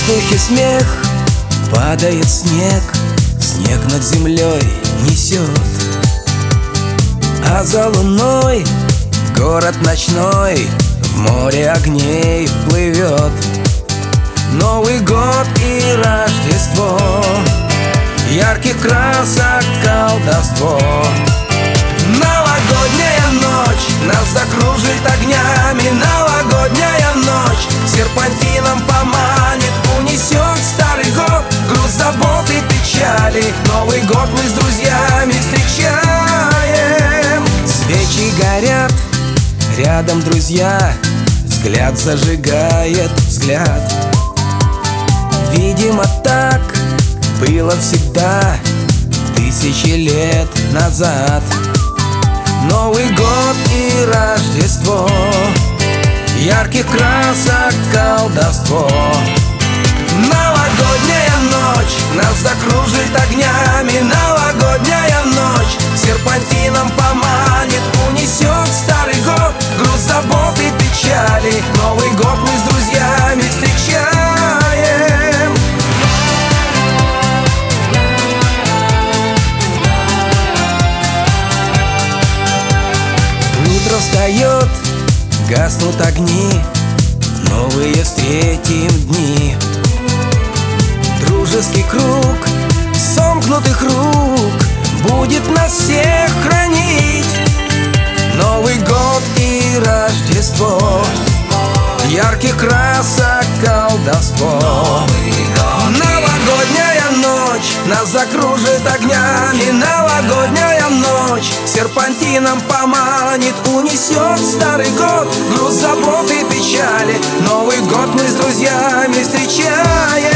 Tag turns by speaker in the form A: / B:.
A: воздухе смех, падает снег, снег над землей несет. А за луной город ночной в море огней плывет. Новый год и Рождество, ярких красок колдовство. Новогодняя ночь нас закружит огнями, новогодняя ночь серпантином поманит, унесет старый год, груз забот и печали. Новый год мы с друзьями встречаем. Свечи горят, рядом друзья, взгляд зажигает взгляд. Видимо, так было всегда, тысячи лет назад. Новый год и Рождество, ярких красок колдовство. Новогодняя ночь нас закружит огнями, новогодняя ночь серпантином поманит, унесет старый год, груз забот и печали. Новый год мы с друзьями встречаем. Утро встает, гаснут огни, новые встретим дни. Дружеский круг сомкнутых рук будет нас всех хранить. Новый год и Рождество, ярких красок колдовство. Новогодняя ночь нас закружит огнями, новогодняя ночь серпантином поманит, унесет старый год, груз забот и печали. Новый год мы с друзьями встречаем.